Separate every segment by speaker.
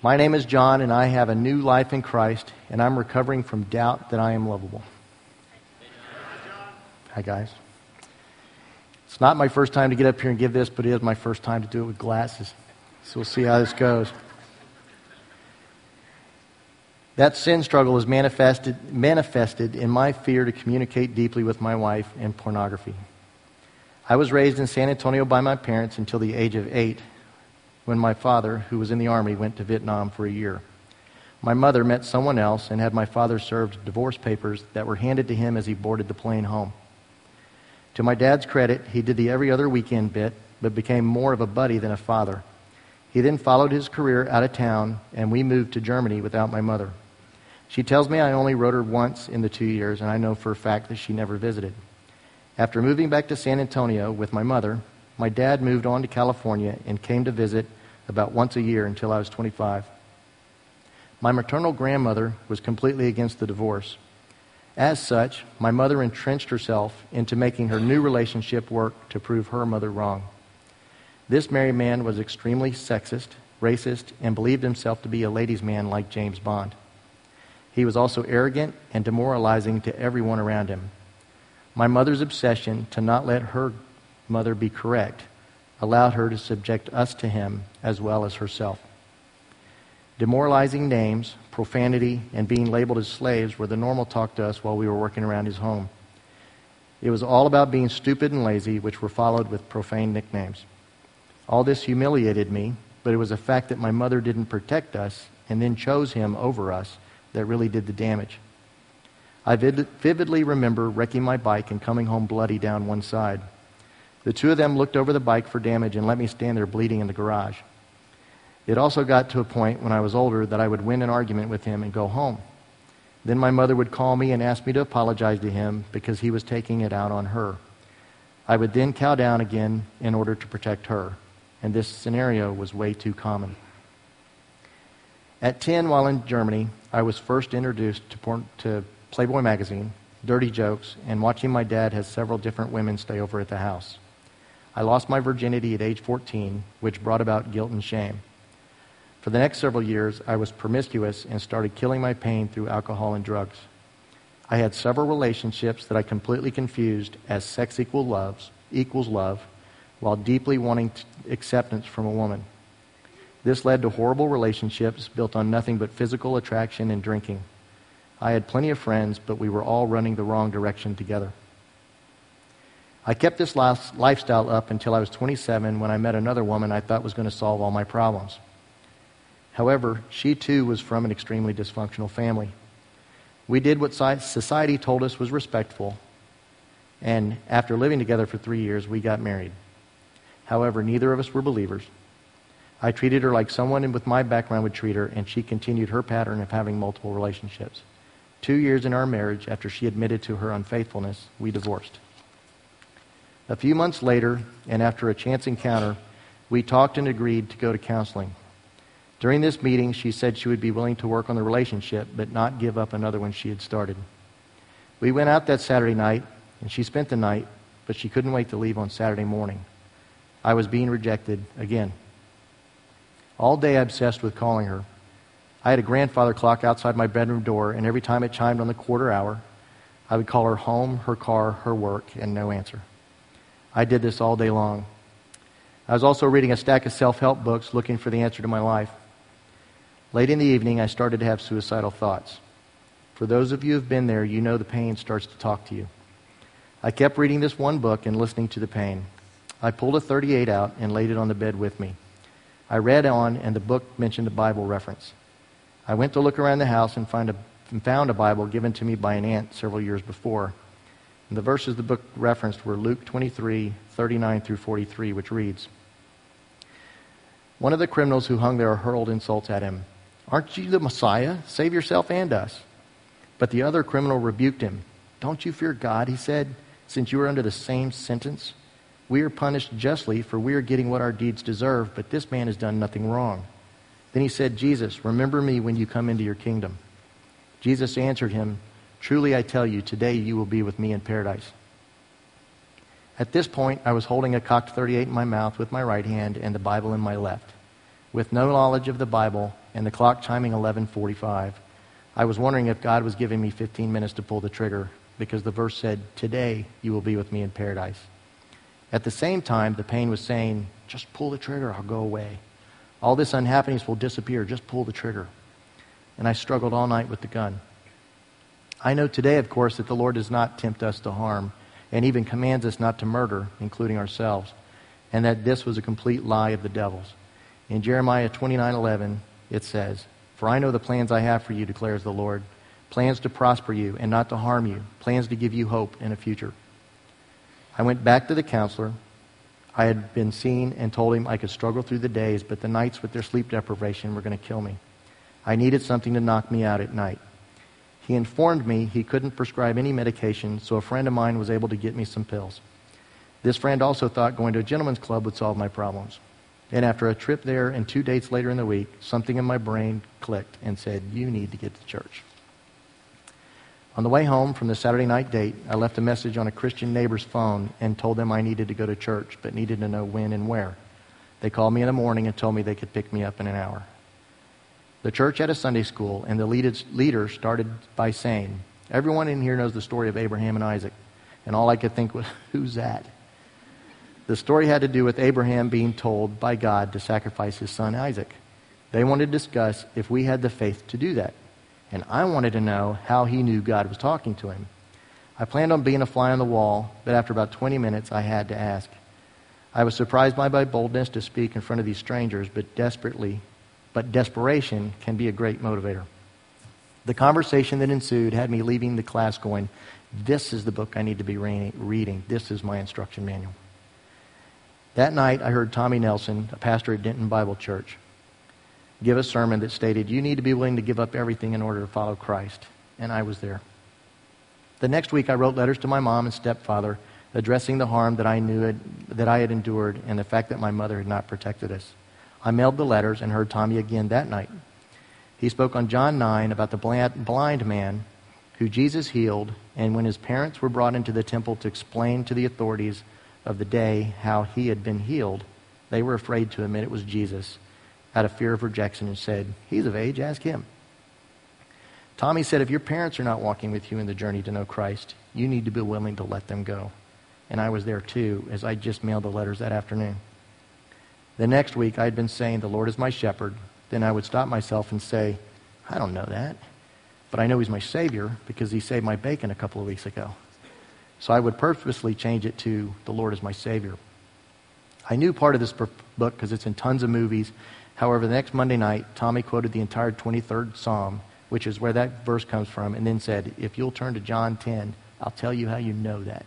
Speaker 1: My name is John, and I have a new life in Christ, and I'm recovering from doubt that I am lovable. Hi, guys. It's not my first time to get up here and give this, but it is my first time to do it with glasses. So we'll see how this goes. That sin struggle is manifested in my fear to communicate deeply with my wife and pornography. I was raised in San Antonio by my parents until the age of 8, when my father, who was in the Army, went to Vietnam for a year. My mother met someone else and had my father served divorce papers that were handed to him as he boarded the plane home. To my dad's credit, he did the every other weekend bit, but became more of a buddy than a father. He then followed his career out of town, and we moved to Germany without my mother. She tells me I only wrote her once in the 2 years, and I know for a fact that she never visited. After moving back to San Antonio with my mother, my dad moved on to California and came to visit about once a year until I was 25. My maternal grandmother was completely against the divorce. As such, my mother entrenched herself into making her new relationship work to prove her mother wrong. This married man was extremely sexist, racist, and believed himself to be a ladies' man like James Bond. He was also arrogant and demoralizing to everyone around him. My mother's obsession to not let her mother be correct allowed her to subject us to him as well as herself. Demoralizing names, profanity, and being labeled as slaves were the normal talk to us while we were working around his home. It was all about being stupid and lazy, which were followed with profane nicknames. All this humiliated me, but it was a fact that my mother didn't protect us and then chose him over us that really did the damage. I vividly remember wrecking my bike and coming home bloody down one side. The two of them looked over the bike for damage and let me stand there bleeding in the garage. It also got to a point when I was older that I would win an argument with him and go home. Then my mother would call me and ask me to apologize to him because he was taking it out on her. I would then cow down again in order to protect her, and this scenario was way too common. At 10, while in Germany, I was first introduced to Playboy magazine, dirty jokes, and watching my dad have several different women stay over at the house. I lost my virginity at age 14, which brought about guilt and shame. For the next several years, I was promiscuous and started killing my pain through alcohol and drugs. I had several relationships that I completely confused as sex equals love, while deeply wanting acceptance from a woman. This led to horrible relationships built on nothing but physical attraction and drinking. I had plenty of friends, but we were all running the wrong direction together. I kept this lifestyle up until I was 27 when I met another woman I thought was going to solve all my problems. However, she too was from an extremely dysfunctional family. We did what society told us was respectful, and after living together for 3 years, we got married. However, neither of us were believers. I treated her like someone with my background would treat her, and she continued her pattern of having multiple relationships. 2 years in our marriage, after she admitted to her unfaithfulness, we divorced. A few months later, and after a chance encounter, we talked and agreed to go to counseling. During this meeting, she said she would be willing to work on the relationship, but not give up another one she had started. We went out that Saturday night, and she spent the night, but she couldn't wait to leave on Saturday morning. I was being rejected again. All day I obsessed with calling her. I had a grandfather clock outside my bedroom door, and every time it chimed on the quarter hour, I would call her home, her car, her work, and no answer. I did this all day long. I was also reading a stack of self-help books looking for the answer to my life. Late in the evening, I started to have suicidal thoughts. For those of you who have been there, you know the pain starts to talk to you. I kept reading this one book and listening to the pain. I pulled a .38 out and laid it on the bed with me. I read on, and the book mentioned a Bible reference. I went to look around the house and found a Bible given to me by an aunt several years before. And the verses the book referenced were Luke 23:39 through 43, which reads, "One of the criminals who hung there hurled insults at him. 'Aren't you the Messiah? Save yourself and us.' But the other criminal rebuked him. 'Don't you fear God,' he said, 'since you are under the same sentence? We are punished justly, for we are getting what our deeds deserve, but this man has done nothing wrong.' Then he said, 'Jesus, remember me when you come into your kingdom.' Jesus answered him, 'Truly I tell you, today you will be with me in paradise.'" At this point, I was holding a cocked .38 in my mouth with my right hand and the Bible in my left. With no knowledge of the Bible, and the clock chiming 11:45. I was wondering if God was giving me 15 minutes to pull the trigger, because the verse said, "Today you will be with me in paradise." At the same time, the pain was saying, "Just pull the trigger, I'll go away. All this unhappiness will disappear, just pull the trigger." And I struggled all night with the gun. I know today, of course, that the Lord does not tempt us to harm, and even commands us not to murder, including ourselves, and that this was a complete lie of the devil's. In Jeremiah 29:11, it says, "For I know the plans I have for you, declares the Lord, plans to prosper you and not to harm you, plans to give you hope in a future." I went back to the counselor I had been seeing and told him I could struggle through the days, but the nights with their sleep deprivation were going to kill me. I needed something to knock me out at night. He informed me he couldn't prescribe any medication, so a friend of mine was able to get me some pills. This friend also thought going to a gentleman's club would solve my problems. And after a trip there and 2 dates later in the week, something in my brain clicked and said, "You need to get to church." On the way home from the Saturday night date, I left a message on a Christian neighbor's phone and told them I needed to go to church, but needed to know when and where. They called me in the morning and told me they could pick me up in an hour. The church had a Sunday school, and the leader started by saying, "Everyone in here knows the story of Abraham and Isaac." And all I could think was, who's that? The story had to do with Abraham being told by God to sacrifice his son Isaac. They wanted to discuss if we had the faith to do that. And I wanted to know how he knew God was talking to him. I planned on being a fly on the wall, but after about 20 minutes, I had to ask. I was surprised by my boldness to speak in front of these strangers, but desperation can be a great motivator. The conversation that ensued had me leaving the class going, "This is the book I need to be reading. This is my instruction manual." That night, I heard Tommy Nelson, a pastor at Denton Bible Church, give a sermon that stated, "You need to be willing to give up everything in order to follow Christ." And I was there. The next week, I wrote letters to my mom and stepfather addressing the harm that I had endured and the fact that my mother had not protected us. I mailed the letters and heard Tommy again that night. He spoke on John 9 about the blind man who Jesus healed, and when his parents were brought into the temple to explain to the authorities of the day how he had been healed, they were afraid to admit it was Jesus out of fear of rejection and said, "He's of age, ask him." Tommy said, if your parents are not walking with you in the journey to know Christ, you need to be willing to let them go. And I was there too, as I just mailed the letters that afternoon. The next week, I had been saying, "The Lord is my shepherd." Then I would stop myself and say, "I don't know that, but I know he's my Savior because he saved my bacon a couple of weeks ago." So I would purposely change it to, "The Lord is my Savior." I knew part of this book because it's in tons of movies. However, the next Monday night, Tommy quoted the entire 23rd Psalm, which is where that verse comes from, and then said, "If you'll turn to John 10, I'll tell you how you know that."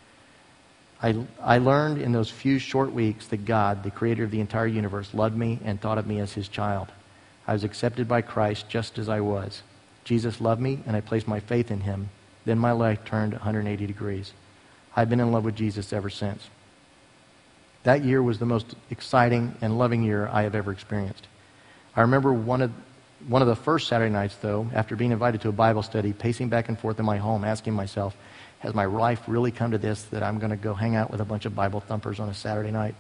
Speaker 1: I learned in those few short weeks that God, the creator of the entire universe, loved me and thought of me as his child. I was accepted by Christ just as I was. Jesus loved me, and I placed my faith in him. Then my life turned 180 degrees. I've been in love with Jesus ever since. That year was the most exciting and loving year I have ever experienced. I remember one of the first Saturday nights, though, after being invited to a Bible study, pacing back and forth in my home, asking myself, has my life really come to this, that I'm going to go hang out with a bunch of Bible thumpers on a Saturday night?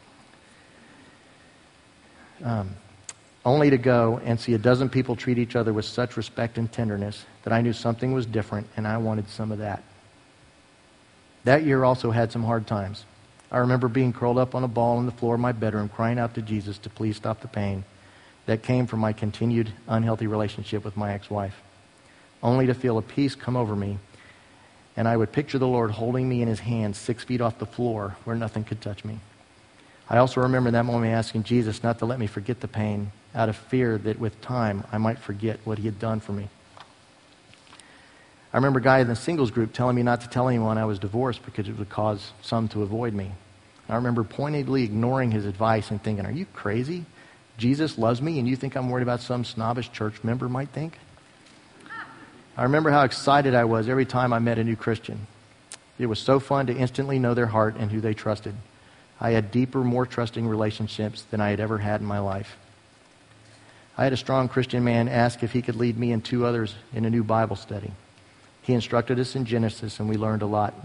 Speaker 1: Only to go and see a dozen people treat each other with such respect and tenderness that I knew something was different, and I wanted some of that. That year also had some hard times. I remember being curled up on a ball on the floor of my bedroom, crying out to Jesus to please stop the pain that came from my continued unhealthy relationship with my ex-wife, only to feel a peace come over me, and I would picture the Lord holding me in his hands 6 feet off the floor where nothing could touch me. I also remember that moment asking Jesus not to let me forget the pain out of fear that with time I might forget what he had done for me. I remember a guy in the singles group telling me not to tell anyone I was divorced because it would cause some to avoid me. I remember pointedly ignoring his advice and thinking, "Are you crazy? Jesus loves me and you think I'm worried about some snobbish church member might think?" I remember how excited I was every time I met a new Christian. It was so fun to instantly know their heart and who they trusted. I had deeper, more trusting relationships than I had ever had in my life. I had a strong Christian man ask if he could lead me and 2 others in a new Bible study. He instructed us in Genesis, and we learned a lot.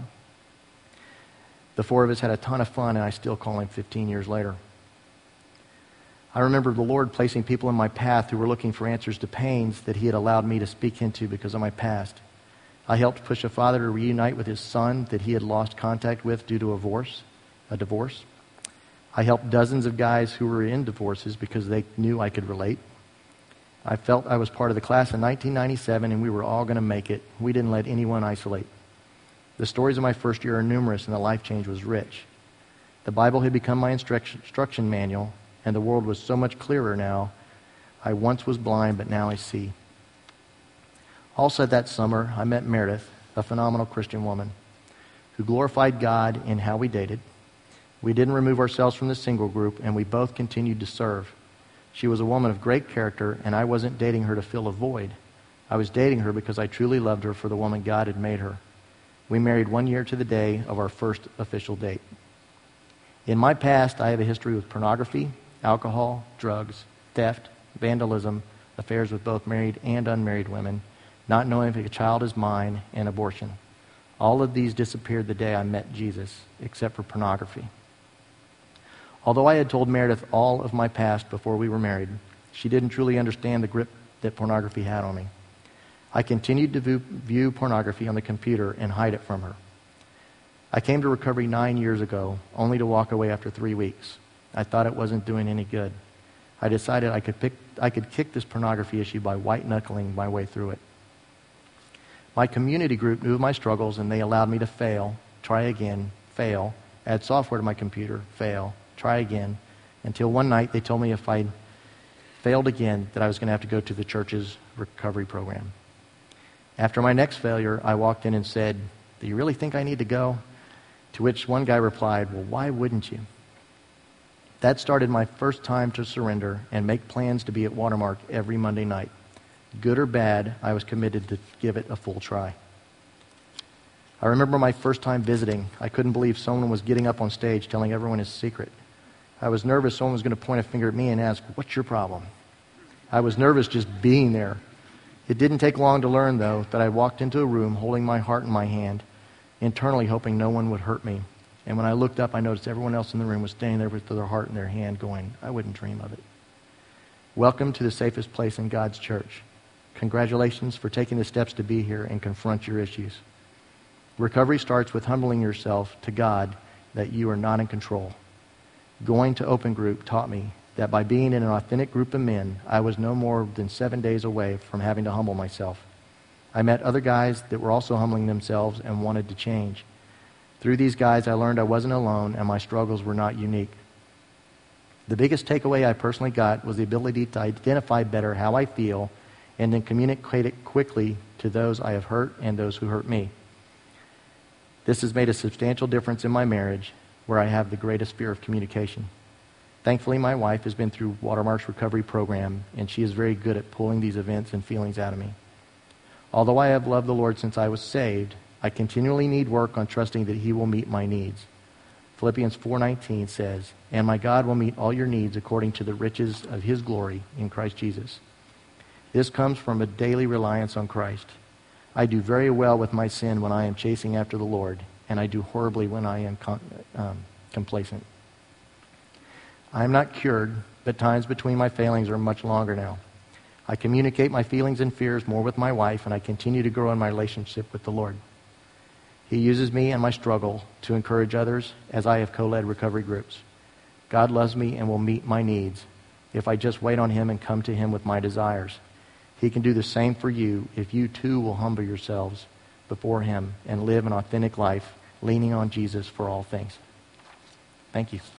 Speaker 1: The 4 of us had a ton of fun, and I still call him 15 years later. I remember the Lord placing people in my path who were looking for answers to pains that He had allowed me to speak into because of my past. I helped push a father to reunite with his son that he had lost contact with due to a divorce. I helped dozens of guys who were in divorces because they knew I could relate. I felt I was part of the class in 1997 and we were all going to make it. We didn't let anyone isolate. The stories of my first year are numerous and the life change was rich. The Bible had become my instruction manual and the world was so much clearer now. I once was blind, but now I see. Also that summer, I met Meredith, a phenomenal Christian woman who glorified God in how we dated. We didn't remove ourselves from the single group, and we both continued to serve. She was a woman of great character, and I wasn't dating her to fill a void. I was dating her because I truly loved her for the woman God had made her. We married 1 year to the day of our first official date. In my past, I have a history with pornography, alcohol, drugs, theft, vandalism, affairs with both married and unmarried women, not knowing if a child is mine, and abortion. All of these disappeared the day I met Jesus, except for pornography. Although I had told Meredith all of my past before we were married, she didn't truly understand the grip that pornography had on me. I continued to view pornography on the computer and hide it from her. I came to recovery 9 years ago, only to walk away after 3 weeks. I thought it wasn't doing any good. I decided I could kick this pornography issue by white-knuckling my way through it. My community group knew of my struggles, and they allowed me to fail, try again, fail, add software to my computer, fail, try again, until one night they told me if I failed again that I was going to have to go to the church's recovery program. After my next failure, I walked in and said, "Do you really think I need to go?" To which one guy replied, "Well, why wouldn't you?" That started my first time to surrender and make plans to be at Watermark every Monday night. Good or bad, I was committed to give it a full try. I remember my first time visiting. I couldn't believe someone was getting up on stage telling everyone his secret. I was nervous someone was going to point a finger at me and ask, "What's your problem?" I was nervous just being there. It didn't take long to learn, though, that I walked into a room holding my heart in my hand, internally hoping no one would hurt me. And when I looked up, I noticed everyone else in the room was standing there with their heart in their hand going, "I wouldn't dream of it." Welcome to the safest place in God's church. Congratulations for taking the steps to be here and confront your issues. Recovery starts with humbling yourself to God that you are not in control. Going to Open Group taught me that by being in an authentic group of men, I was no more than 7 days away from having to humble myself. I met other guys that were also humbling themselves and wanted to change. Through these guys, I learned I wasn't alone and my struggles were not unique. The biggest takeaway I personally got was the ability to identify better how I feel and then communicate it quickly to those I have hurt and those who hurt me. This has made a substantial difference in my marriage, where I have the greatest fear of communication. Thankfully, my wife has been through Watermark's recovery program, and she is very good at pulling these events and feelings out of me. Although I have loved the Lord since I was saved, I continually need work on trusting that He will meet my needs. Philippians 4:19 says, "And my God will meet all your needs according to the riches of His glory in Christ Jesus." This comes from a daily reliance on Christ. I do very well with my sin when I am chasing after the Lord, and I do horribly when I am complacent. I am not cured, but times between my failings are much longer now. I communicate my feelings and fears more with my wife, and I continue to grow in my relationship with the Lord. He uses me and my struggle to encourage others as I have co-led recovery groups. God loves me and will meet my needs if I just wait on Him and come to Him with my desires. He can do the same for you if you too will humble yourselves before Him and live an authentic life, leaning on Jesus for all things. Thank you.